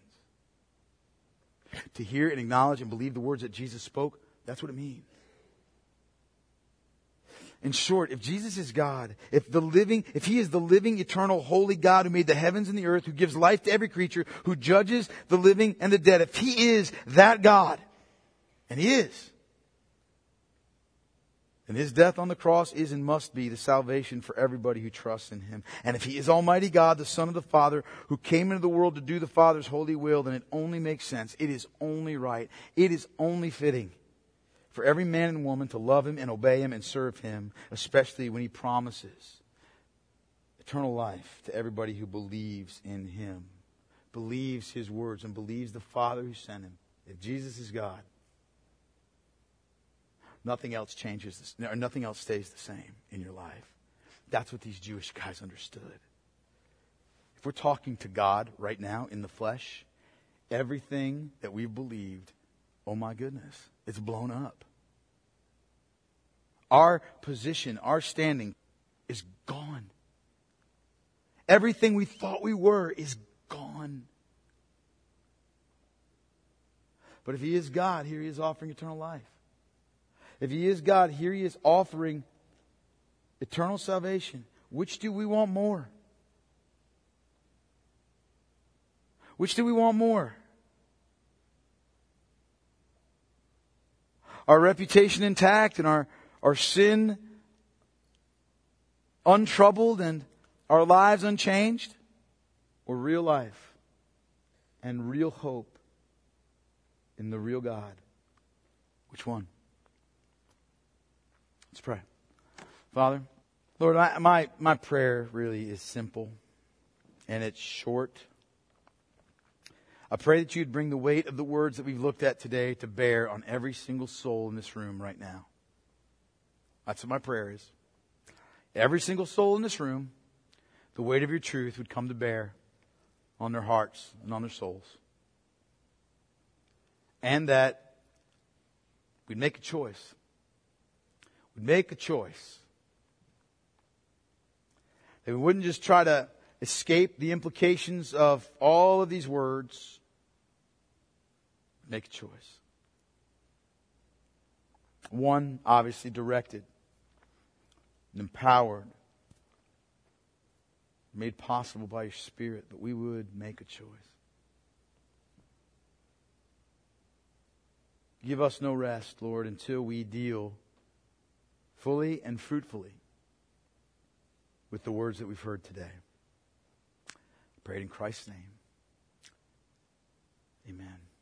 To hear and acknowledge and believe the words that Jesus spoke, that's what it means. In short, if Jesus is God, if the living, if He is the living, eternal, holy God who made the heavens and the earth, who gives life to every creature, who judges the living and the dead, if He is that God, and He is, then His death on the cross is and must be the salvation for everybody who trusts in Him. And if He is Almighty God, the Son of the Father, who came into the world to do the Father's holy will, then it only makes sense. It is only right. It is only fitting for every man and woman to love Him and obey Him and serve Him, especially when He promises eternal life to everybody who believes in Him, believes His words, and believes the Father who sent Him. If Jesus is God, nothing else changes, or nothing else stays the same in your life. That's what these Jewish guys understood. If we're talking to God right now in the flesh, everything that we've believed, oh my goodness, it's blown up. Our position, our standing is gone. Everything we thought we were is gone. But if He is God, here He is offering eternal life. If He is God, here He is offering eternal salvation. Which do we want more? Which do we want more? Our reputation intact and our, our sin untroubled and our lives unchanged? Or real life and real hope in the real God? Which one? Let's pray. Father, Lord, I, my, my prayer really is simple and it's short. I pray that You'd bring the weight of the words that we've looked at today to bear on every single soul in this room right now. That's what my prayer is. Every single soul in this room, the weight of Your truth would come to bear on their hearts and on their souls. And that we'd make a choice. We'd make a choice. That we wouldn't just try to escape the implications of all of these words. Make a choice. One, obviously directed and empowered, made possible by Your Spirit, but we would make a choice. Give us no rest, Lord, until we deal fully and fruitfully with the words that we've heard today. I pray it in Christ's name. Amen.